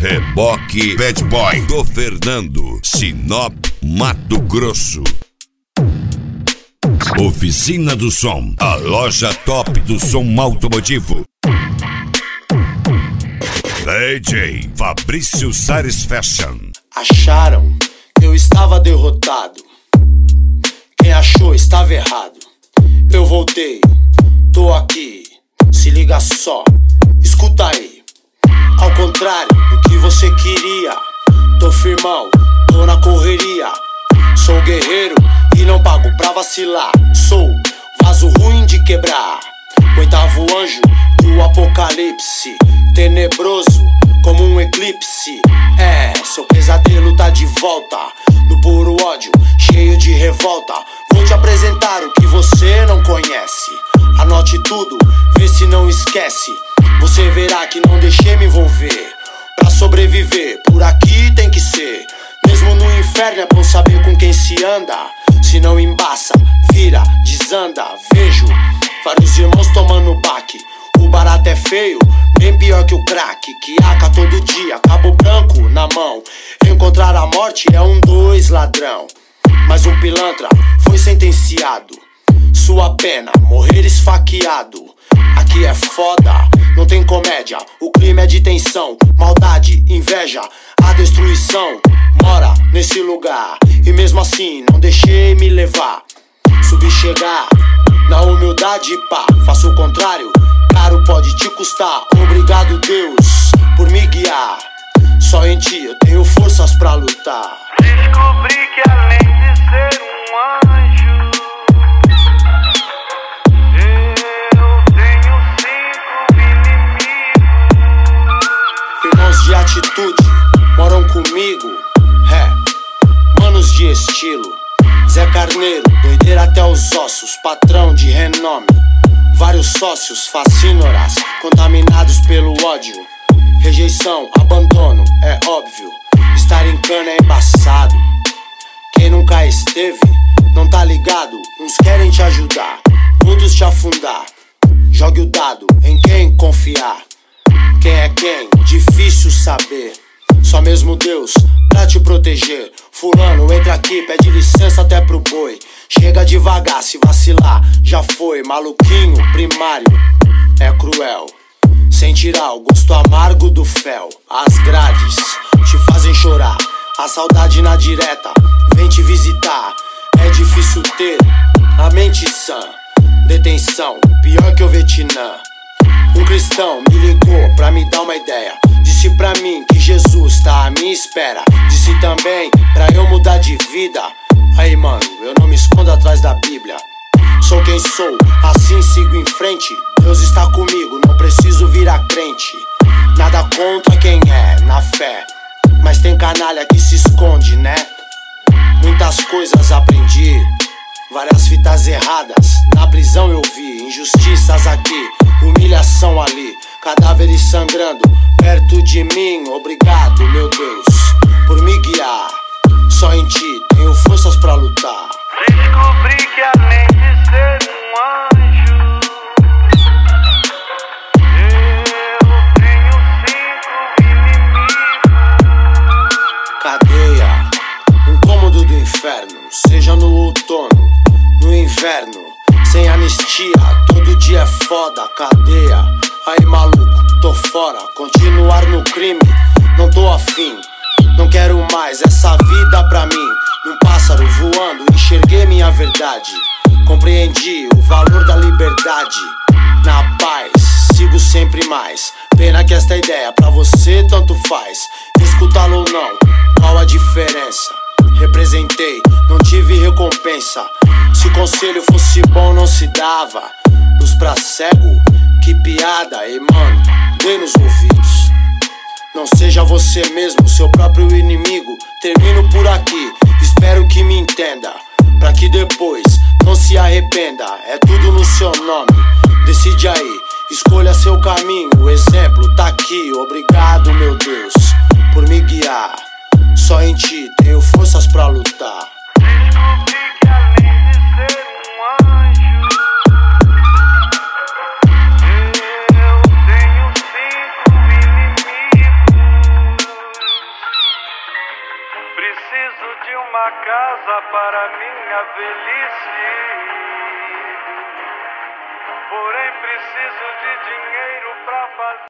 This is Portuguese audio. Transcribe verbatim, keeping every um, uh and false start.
Reboque Bad Boy do Fernando, Sinop, Mato Grosso. Oficina do Som, a loja top do som automotivo. D J Fabrício Sares Fashion. Acharam que eu estava derrotado. Quem achou estava errado. Eu voltei, tô aqui. Se liga só, escuta aí. Ao contrário do que você queria, tô firmão, tô na correria. Sou guerreiro e não pago pra vacilar. Sou vaso ruim de quebrar, oitavo anjo do apocalipse, tenebroso como um eclipse. É, seu pesadelo tá de volta, no puro ódio, cheio de revolta. Vou te apresentar o que você não conhece. Anote tudo, vê se não esquece. Você verá que não deixei me envolver. Pra sobreviver, por aqui tem que ser. Mesmo no inferno é bom saber com quem se anda. Se não embaça, vira, desanda. Vejo vários irmãos tomando baque. O barato é feio, bem pior que o crack. Que aca todo dia, cabo branco na mão. Encontrar a morte é um dois ladrão. Mas um pilantra foi sentenciado. Sua pena, morrer esfaqueado. Aqui é foda, não tem comédia. O clima é de tensão, maldade, inveja. A destruição mora nesse lugar. E mesmo assim não deixei me levar. Subi chegar na humildade, pá. Faço o contrário, caro pode te custar. Obrigado Deus por me guiar. Só em ti eu tenho forças pra lutar. Descobri que além de ser um anjo, eu tenho cinco inimigos. Irmãos de atitude moram comigo. É, manos de estilo. Zé Carneiro, doideira até os ossos. Patrão de renome. Vários sócios, facínoras, contaminados pelo ódio. Rejeição, abandono, é óbvio. Estar em cana é embaçado. Quem nunca esteve, não tá ligado. Uns querem te ajudar, outros te afundar. Jogue o dado em quem confiar. Quem é quem? Difícil saber. Só mesmo Deus pra te proteger. Fulano, entra aqui, pede licença até pro boi. Chega devagar, se vacilar, já foi. Maluquinho, primário, é cruel. Sem tirar o gosto amargo do fel. As grades te fazem chorar. A saudade na direta vem te visitar. É difícil ter a mente sã. Detenção, pior que o Vietnã. Um cristão me ligou pra me dar uma ideia. Disse pra mim que Jesus tá à minha espera. Disse também pra eu mudar de vida. Aí mano, eu não me escondo atrás da Bíblia. Sou quem sou, assim sigo em frente. Deus está comigo, não preciso virar crente. Nada contra quem é, na fé. Mas tem canalha que se esconde, né? Muitas coisas aprendi, várias fitas erradas na prisão eu vi. Injustiças aqui, humilhação ali. Cadáveres sangrando perto de mim. Obrigado, meu Deus, por me guiar. Só em ti tenho forças pra lutar. Descobri que além de ser um anjo, eu tenho cinco inimigos. Cadeia, um cômodo do inferno. Seja no outono, no inverno. Sem anistia, todo dia é foda. Cadeia, aí maluco, tô fora. Continuar no crime, não tô afim. Não quero mais essa vida pra mim. Num pássaro voando, enxerguei minha verdade. Compreendi o valor da liberdade. Na paz, sigo sempre mais. Pena que esta ideia pra você tanto faz. Escutá-lo ou não, qual a diferença? Representei, não tive recompensa. Se conselho fosse bom não se dava. Luz pra cego, que piada. E mano, dê nos ouvidos. Não seja você mesmo, seu próprio inimigo. Termino por aqui, espero que me entenda. Pra que depois não se arrependa. É tudo no seu nome, decide aí. Escolha seu caminho, o exemplo tá aqui. Obrigado, meu Deus, por me guiar. Só em ti tenho forças pra lutar. Descobri que além de ser um anjo, eu tenho cinco inimigos. preciso de uma casa para minha velhice. Porém preciso de dinheiro pra fazer